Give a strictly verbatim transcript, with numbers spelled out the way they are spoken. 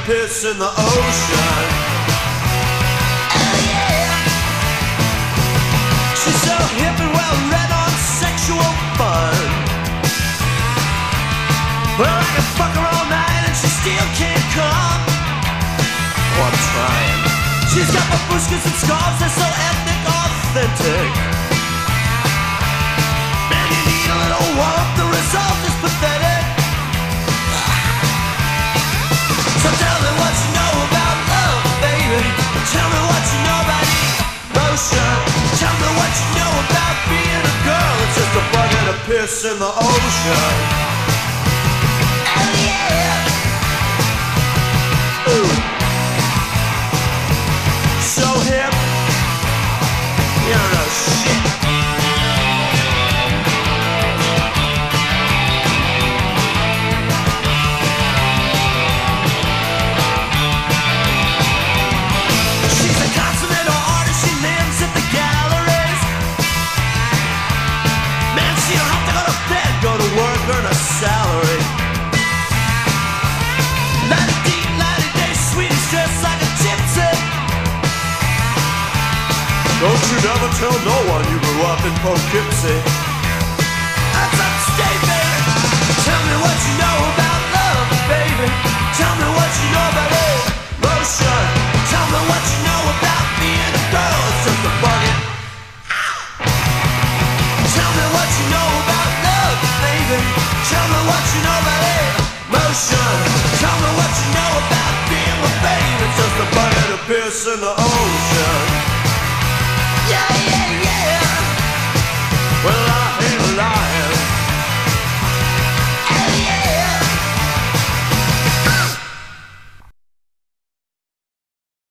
piss in the ocean. Oh yeah. She's so hip and well read on sexual fun. Well, I can fuck her all night and she still can't come. Oh, I'm trying. She's got babushkas and scarves, they're so ethnic, authentic. Man, you need a little warmth, the result is pathetic. So tell me what you know about love, baby. Tell me what you know about emotion. Tell me what you know about being a girl. It's just a bucket of piss in the ocean. Oh yeah. Ooh. So hip. You don't know shit. Earn a salary. Lighty-dee, lighty-day, sweetie's dressed like a gypsy. Don't you never tell no one you grew up in Poughkeepsie. That's upstate, baby. Tell me what you know about love, baby. Tell me what you know about emotion. Tell me what you know about being a girl. It's just a bucket. Tell me what you know about love, baby. Tell me what you know about emotion. Tell me what you know about being a baby. It's just a bucket of piss in the ocean.